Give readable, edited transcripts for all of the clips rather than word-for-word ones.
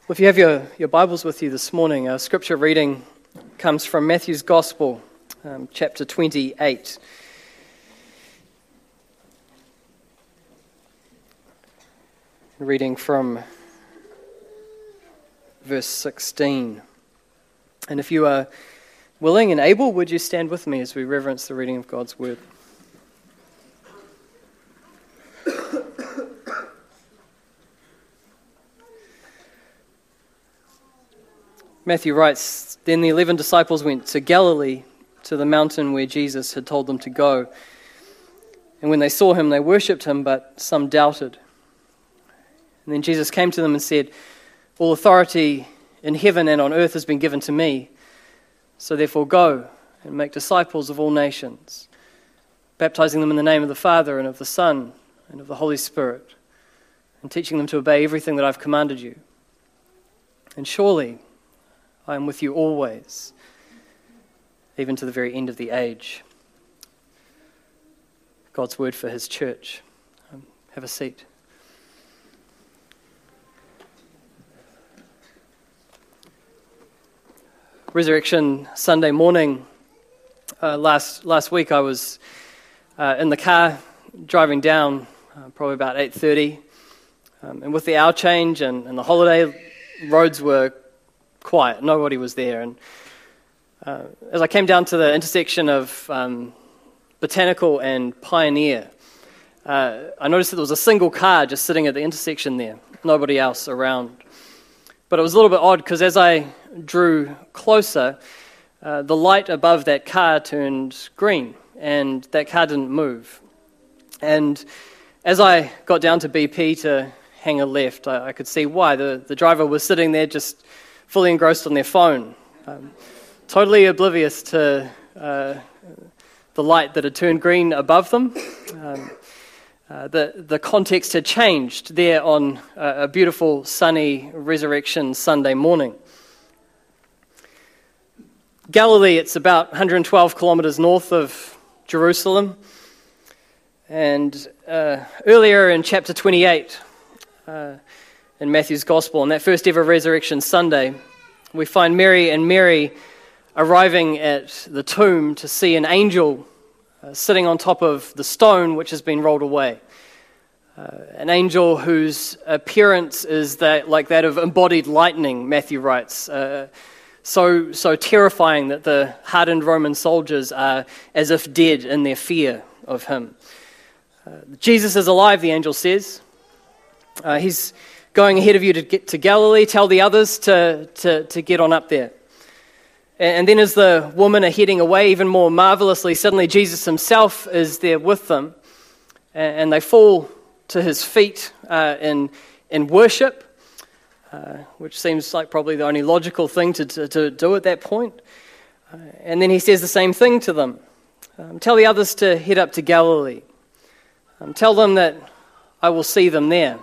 Well, if you have your Bibles with you this morning, our scripture reading comes from Matthew's Gospel, chapter 28. Reading from verse 16. And if you are willing and able, would you stand with me as we reverence the reading of God's Word? Matthew writes, "Then the 11 disciples went to Galilee, to the mountain where Jesus had told them to go. And when they saw him, they worshipped him, but some doubted. And then Jesus came to them and said, 'All authority in heaven and on earth has been given to me. So therefore go and make disciples of all nations, baptizing them in the name of the Father and of the Son and of the Holy Spirit, and teaching them to obey everything that I've commanded you. And surely I am with you always, even to the very end of the age.'" God's word for his church. Have a seat. Resurrection Sunday morning, last week I was in the car driving down, probably about 8:30, and with the hour change and the holiday, roads were quiet, nobody was there. And as I came down to the intersection of Botanical and Pioneer, I noticed that there was a single car just sitting at the intersection there, nobody else around. But it was a little bit odd because as I drew closer, the light above that car turned green and that car didn't move. And as I got down to BP to hang a left, I could see why. The driver was sitting there just fully engrossed on their phone, totally oblivious to the light that had turned green above them. The context had changed there on a beautiful sunny Resurrection Sunday morning. Galilee, it's about 112 kilometers north of Jerusalem. And earlier in chapter 28, in Matthew's Gospel, on that first ever Resurrection Sunday, we find Mary arriving at the tomb to see an angel sitting on top of the stone which has been rolled away. An angel whose appearance is like that of embodied lightning, Matthew writes, so terrifying that the hardened Roman soldiers are as if dead in their fear of him. Jesus is alive, the angel says. He's going ahead of you to get to Galilee. Tell the others to get on up there. And then as the women are heading away, even more marvelously, suddenly Jesus himself is there with them. And they fall to his feet in worship, which seems like probably the only logical thing to do at that point. And then he says the same thing to them. Tell the others to head up to Galilee. Tell them that I will see them there.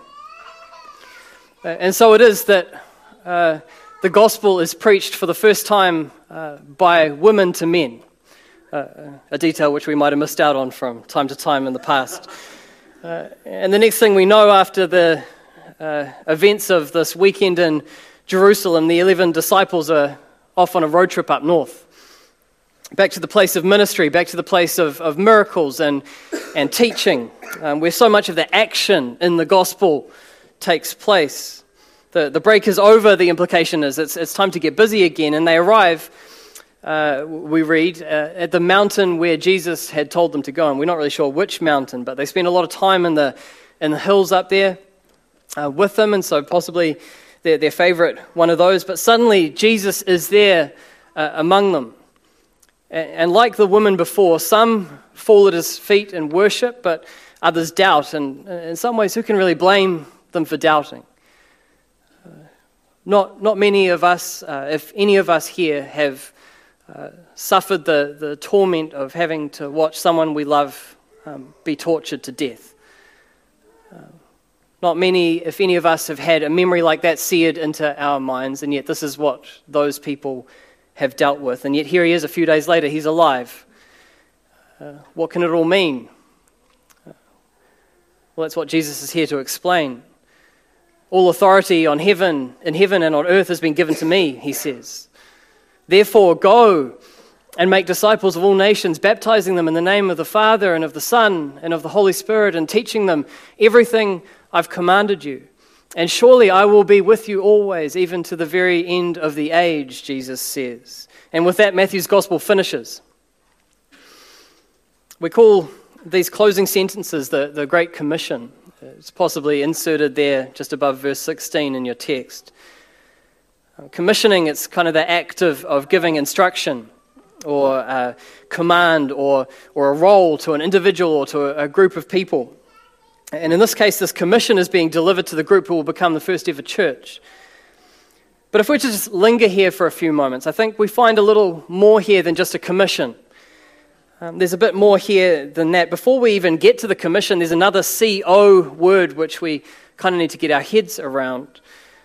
And so it is that the gospel is preached for the first time by women to men, a detail which we might have missed out on from time to time in the past. And the next thing we know after the events of this weekend in Jerusalem, the 11 disciples are off on a road trip up north, back to the place of ministry, back to the place of miracles and teaching, where so much of the action in the gospel takes place. The break is over, the implication is. It's time to get busy again, and they arrive, we read, at the mountain where Jesus had told them to go. And we're not really sure which mountain, but they spend a lot of time in the hills up there with them, and so possibly their favorite one of those. But suddenly Jesus is there among them. And like the woman before, some fall at his feet in worship, but others doubt. And in some ways, who can really blame them for doubting? Not many of us, if any of us here, have suffered the torment of having to watch someone we love be tortured to death. Not many, if any of us, have had a memory like that seared into our minds, and yet this is what those people have dealt with. And yet here he is a few days later, he's alive. What can it all mean? Well, that's what Jesus is here to explain. All authority in heaven and on earth has been given to me, he says. Therefore, go and make disciples of all nations, baptizing them in the name of the Father and of the Son and of the Holy Spirit, and teaching them everything I've commanded you. And surely I will be with you always, even to the very end of the age, Jesus says. And with that, Matthew's Gospel finishes. We call these closing sentences the Great Commission. It's possibly inserted there just above verse 16 in your text. Commissioning, it's kind of the act of giving instruction or command or a role to an individual or to a group of people. And in this case, this commission is being delivered to the group who will become the first ever church. But if we just linger here for a few moments, I think we find a little more here than just a commission. There's a bit more here than that. Before we even get to the commission, there's another CO word which we kind of need to get our heads around.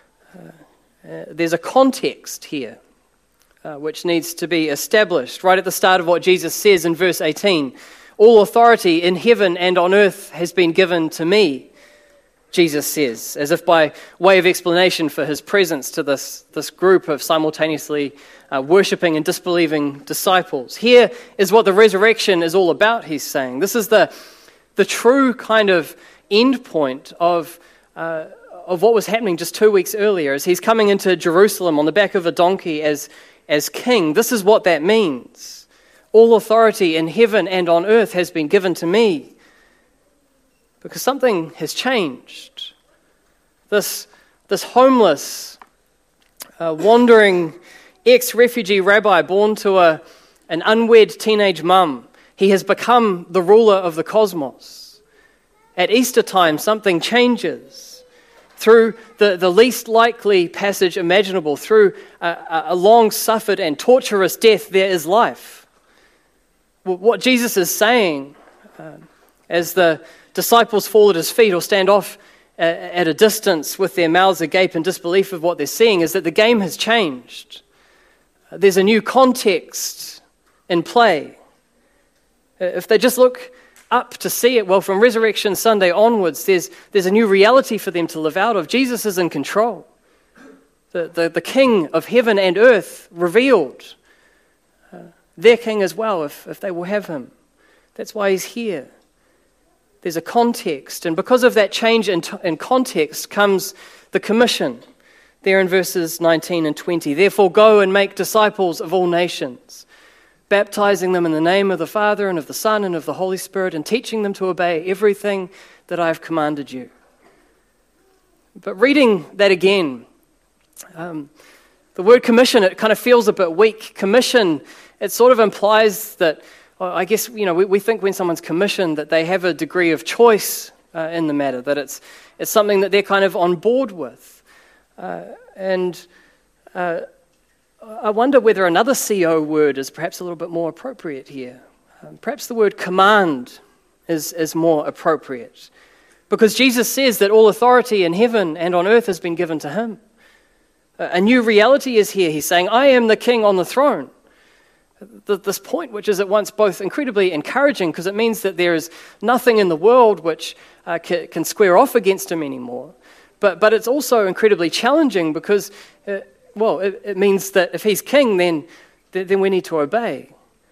There's a context here which needs to be established right at the start of what Jesus says in verse 18. All authority in heaven and on earth has been given to me, Jesus says, as if by way of explanation for his presence to this group of simultaneously worshipping and disbelieving disciples. Here is what the resurrection is all about, he's saying. This is the true kind of end point of what was happening just 2 weeks earlier, as he's coming into Jerusalem on the back of a donkey as king. This is what that means. All authority in heaven and on earth has been given to me. Because something has changed. This homeless, wandering ex-refugee rabbi born to an unwed teenage mum, he has become the ruler of the cosmos. At Easter time, something changes. Through the least likely passage imaginable, through a long-suffered and torturous death, there is life. What Jesus is saying, as the disciples fall at his feet or stand off at a distance with their mouths agape in disbelief of what they're seeing, is that the game has changed. There's a new context in play. If they just look up to see it, well, from Resurrection Sunday onwards, there's a new reality for them to live out of. Jesus is in control. The King of heaven and earth revealed. Their King as well, if they will have him. That's why he's here. There's a context, and because of that change in context comes the commission. There in verses 19 and 20. Therefore go and make disciples of all nations, baptizing them in the name of the Father and of the Son and of the Holy Spirit, and teaching them to obey everything that I have commanded you. But reading that again, the word commission, it kind of feels a bit weak. Commission, it sort of implies that, I guess, we think when someone's commissioned that they have a degree of choice in the matter, that it's something that they're kind of on board with. I wonder whether another CO word is perhaps a little bit more appropriate here. Perhaps the word command is more appropriate. Because Jesus says that all authority in heaven and on earth has been given to him. A new reality is here. He's saying, I am the king on the throne. This point, which is at once both incredibly encouraging, because it means that there is nothing in the world which can square off against him anymore. But it's also incredibly challenging because, it means that if he's king, then we need to obey.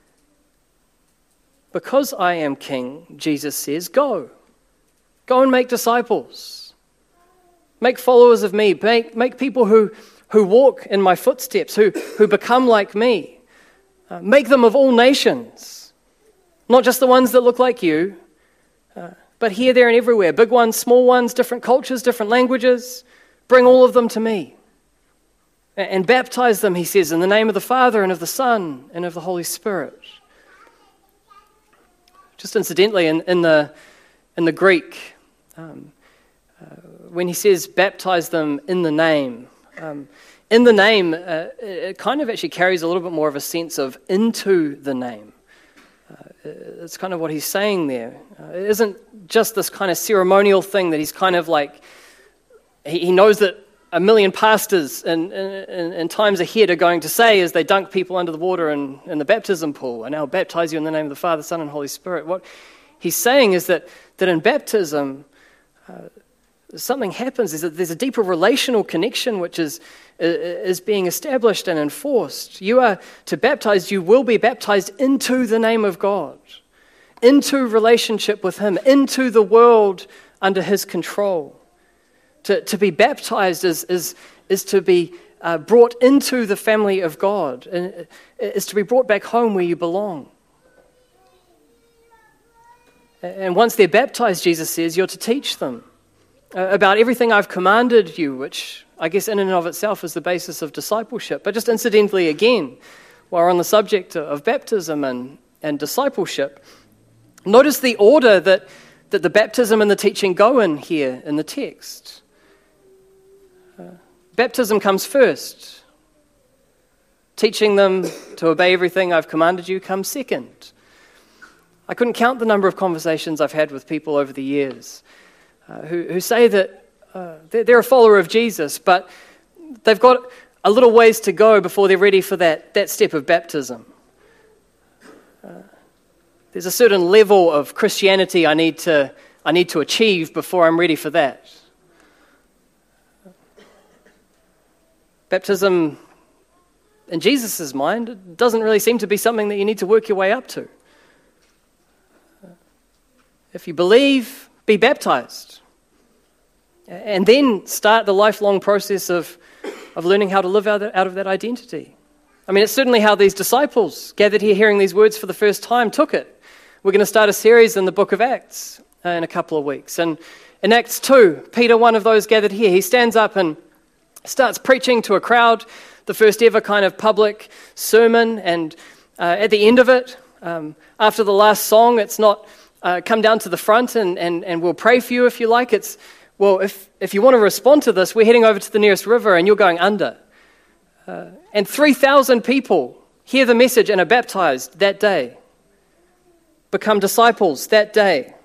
Because I am king, Jesus says, go. Go and make disciples. Make followers of me. Make people who walk in my footsteps, who become like me. Make them of all nations. Not just the ones that look like you, but here, there, and everywhere. Big ones, small ones, different cultures, different languages. Bring all of them to me. And baptize them, he says, in the name of the Father and of the Son and of the Holy Spirit. Just incidentally, in the Greek, when he says baptize them in the name, it kind of actually carries a little bit more of a sense of into the name. It's kind of what he's saying there. It isn't just this kind of ceremonial thing that he's kind of like, he knows that a million pastors in times ahead are going to say as they dunk people under the water in the baptism pool, and I'll baptize you in the name of the Father, Son, and Holy Spirit. What he's saying is that in baptism, something happens. There's a deeper relational connection which is being established and enforced. You are to baptize, you will be baptized into the name of God, into relationship with Him, into the world under His control. To be baptized is to be brought into the family of God, and is to be brought back home where you belong. And once they're baptized, Jesus says, you're to teach them about everything I've commanded you, which I guess in and of itself is the basis of discipleship. But just incidentally, again, while we're on the subject of baptism and discipleship, notice the order that the baptism and the teaching go in here in the text. Baptism comes first. Teaching them to obey everything I've commanded you comes second. I couldn't count the number of conversations I've had with people over the years who say that they're a follower of Jesus, but they've got a little ways to go before they're ready for that step of baptism. There's a certain level of Christianity I need to achieve before I'm ready for that. Baptism, in Jesus' mind, it doesn't really seem to be something that you need to work your way up to. If you believe, be baptized. And then start the lifelong process of learning how to live out of that identity. I mean, it's certainly how these disciples gathered here hearing these words for the first time took it. We're going to start a series in the book of Acts in a couple of weeks. And in Acts 2, Peter, one of those gathered here, he stands up and starts preaching to a crowd, the first ever kind of public sermon. And at the end of it, after the last song, it's not come down to the front and we'll pray for you if you like. It's, well, if you want to respond to this, we're heading over to the nearest river and you're going under. And 3,000 people hear the message and are baptized that day, become disciples that day.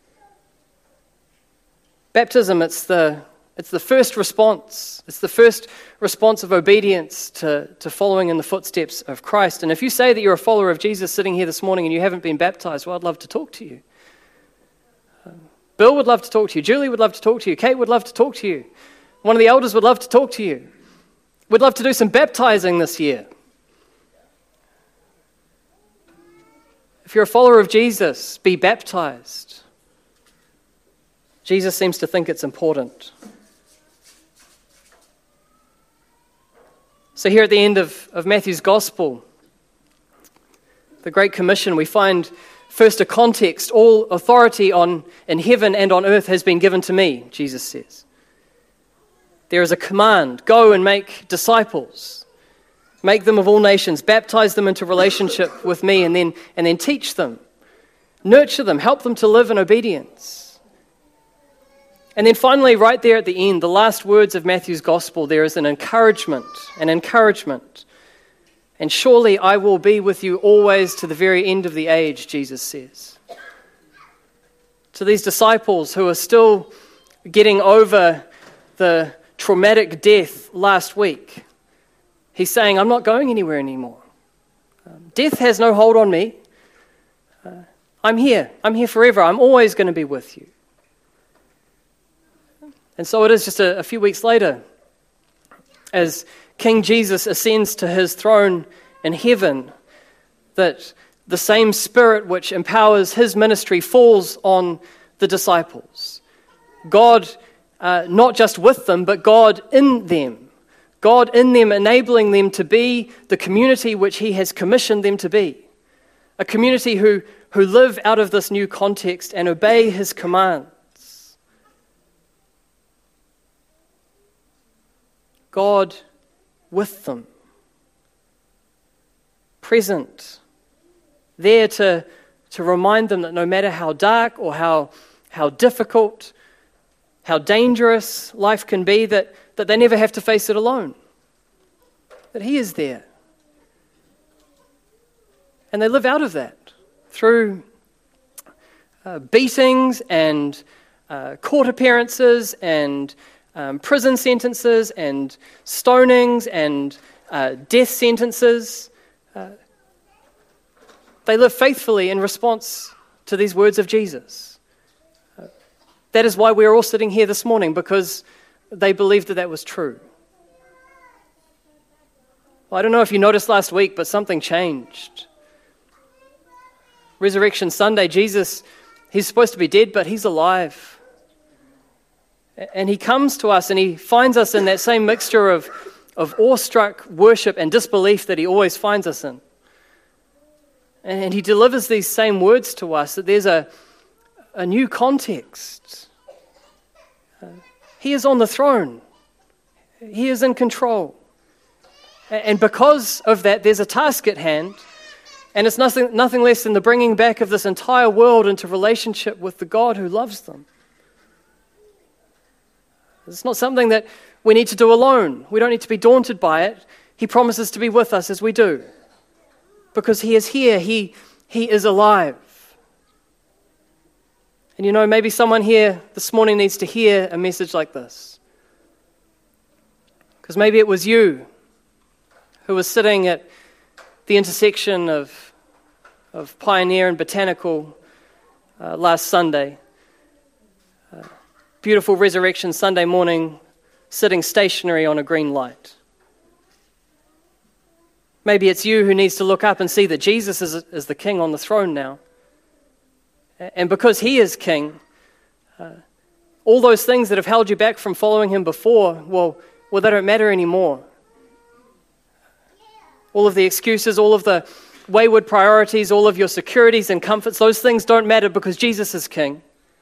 Baptism, it's the first response. It's the first response of obedience to following in the footsteps of Christ. And if you say that you're a follower of Jesus sitting here this morning and you haven't been baptized, well, I'd love to talk to you. Bill would love to talk to you. Julie would love to talk to you. Kate would love to talk to you. One of the elders would love to talk to you. We'd love to do some baptizing this year. If you're a follower of Jesus, be baptized. Jesus seems to think it's important. So here at the end of Matthew's Gospel, the Great Commission, we find first a context. All authority in heaven and on earth has been given to me, Jesus says. There is a command, go and make disciples. Make them of all nations, baptize them into relationship with me, and then teach them. Nurture them, help them to live in obedience. And then finally, right there at the end, the last words of Matthew's Gospel, there is an encouragement. And surely I will be with you always to the very end of the age, Jesus says. To these disciples who are still getting over the traumatic death last week, he's saying, I'm not going anywhere anymore. Death has no hold on me. I'm here. I'm here forever. I'm always going to be with you. And so it is just a few weeks later, as King Jesus ascends to his throne in heaven, that the same Spirit which empowers his ministry falls on the disciples. God, not just with them, but God in them. God in them, enabling them to be the community which he has commissioned them to be. A community who live out of this new context and obey his commands. God with them. Present. There to remind them that no matter how dark or how difficult, how dangerous life can be, that they never have to face it alone. That he is there. And they live out of that through beatings and court appearances and prison sentences and stonings and death sentences. They live faithfully in response to these words of Jesus. That is why we're all sitting here this morning, because they believed that was true. Well, I don't know if you noticed last week, but something changed. Resurrection Sunday, Jesus, he's supposed to be dead, but he's alive. And he comes to us and he finds us in that same mixture of awestruck worship and disbelief that he always finds us in. And he delivers these same words to us, that there's a new context. He is on the throne. He is in control. And because of that, there's a task at hand. And it's nothing less than the bringing back of this entire world into relationship with the God who loves them. It's not something that we need to do alone. We don't need to be daunted by it. He promises to be with us as we do. Because he is here. He is alive. And you know, maybe someone here this morning needs to hear a message like this. Because maybe it was you who was sitting at the intersection of Pioneer and Botanical last Sunday. Beautiful Resurrection Sunday morning, sitting stationary on a green light. Maybe it's you who needs to look up and see that Jesus is the King on the throne now. And because he is King, all those things that have held you back from following him before, well, they don't matter anymore. All of the excuses, all of the wayward priorities, all of your securities and comforts, those things don't matter because Jesus is King.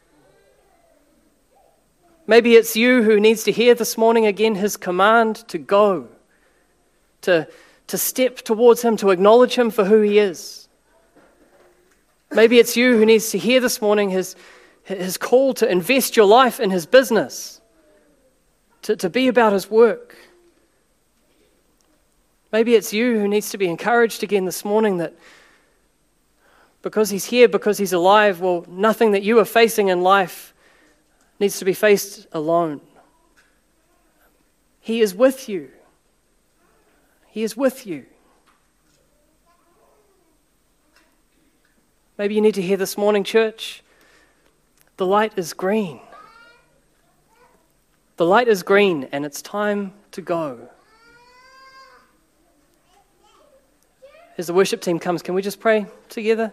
Maybe it's you who needs to hear this morning again his command to go, to step towards him, to acknowledge him for who he is. Maybe it's you who needs to hear this morning his call to invest your life in his business, to be about his work. Maybe it's you who needs to be encouraged again this morning that because he's here, because he's alive, well, nothing that you are facing in life needs to be faced alone. He is with you. He is with you. Maybe you need to hear this morning, church, the light is green. The light is green and it's time to go. As the worship team comes, can we just pray together?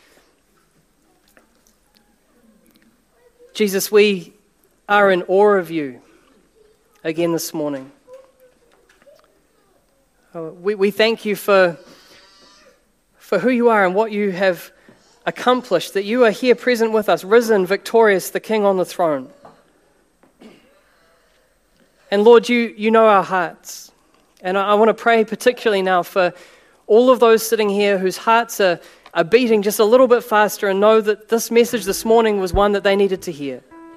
Jesus, we are in awe of you again this morning. We thank you for who you are and what you have accomplished, that you are here present with us, risen, victorious, the King on the throne. And Lord, you know our hearts. And I want to pray particularly now for all of those sitting here whose hearts are beating just a little bit faster and know that this message this morning was one that they needed to hear.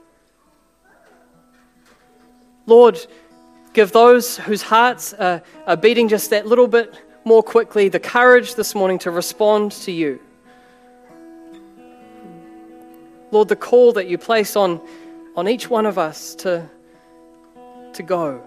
Lord, give those whose hearts are beating just that little bit more quickly the courage this morning to respond to you. Lord, the call that you place on each one of us to go.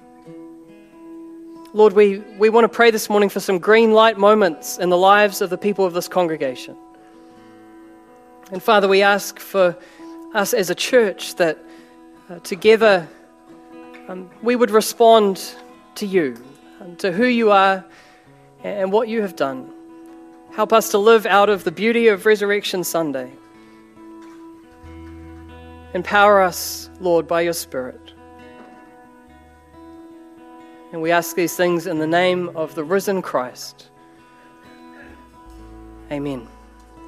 Lord, we want to pray this morning for some green light moments in the lives of the people of this congregation. And Father, we ask for us as a church that together we would respond to you, to who you are and what you have done. Help us to live out of the beauty of Resurrection Sunday. Empower us, Lord, by your Spirit. And we ask these things in the name of the risen Christ. Amen.